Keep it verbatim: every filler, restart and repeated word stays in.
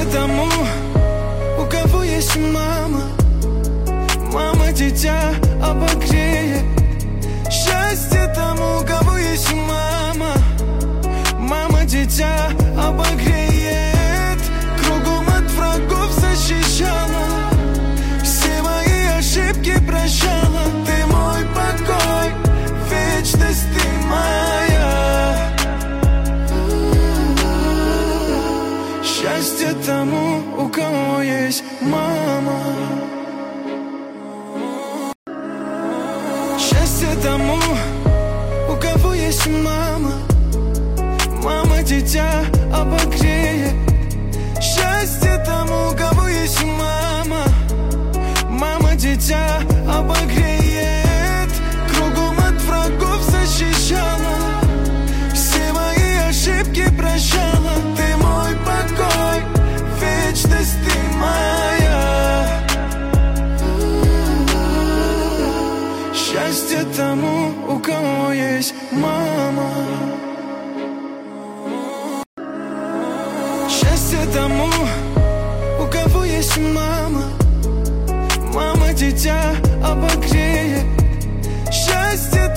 тому, у кого есть мама. Мама дитя обогреет. Счастье тому, у кого есть мама. Мама дитя обогреет. Кругом от врагов защищала. Все мои ошибки прощала. Ты мой покой, вечность ты моя. Счастье тому, у кого есть мама. Счастье тому, у кого есть мама. Мама дитя обогреет. Счастье тому, у кого есть мама. Мама дитя обогреет. Кругом от врагов защищала. Все мои ошибки прощала. Ты мой покой, вечность ты моя. Счастье тому, у кого есть мама. Счастье тому, у кого есть мама. Мама дитя обогреет. Счастье